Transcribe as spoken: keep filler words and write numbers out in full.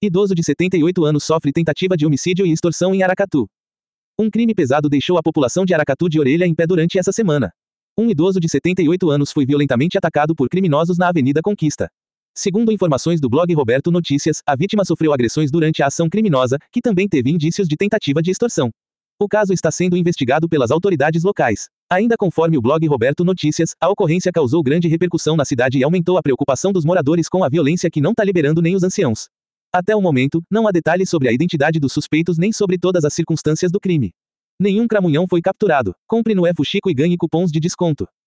Idoso de setenta e oito anos sofre tentativa de homicídio e extorsão em Aracatu. Um crime pesado deixou a população de Aracatu de orelha em pé durante essa semana. Um idoso de setenta e oito anos foi violentamente atacado por criminosos na Avenida Conquista. Segundo informações do blog Roberto Notícias, a vítima sofreu agressões durante a ação criminosa, que também teve indícios de tentativa de extorsão. O caso está sendo investigado pelas autoridades locais. Ainda conforme o blog Roberto Notícias, a ocorrência causou grande repercussão na cidade e aumentou a preocupação dos moradores com a violência que não tá liberando nem os anciãos. Até o momento, não há detalhes sobre a identidade dos suspeitos nem sobre todas as circunstâncias do crime. Nenhum cramunhão foi capturado. Compre no E Fuxico e ganhe cupons de desconto.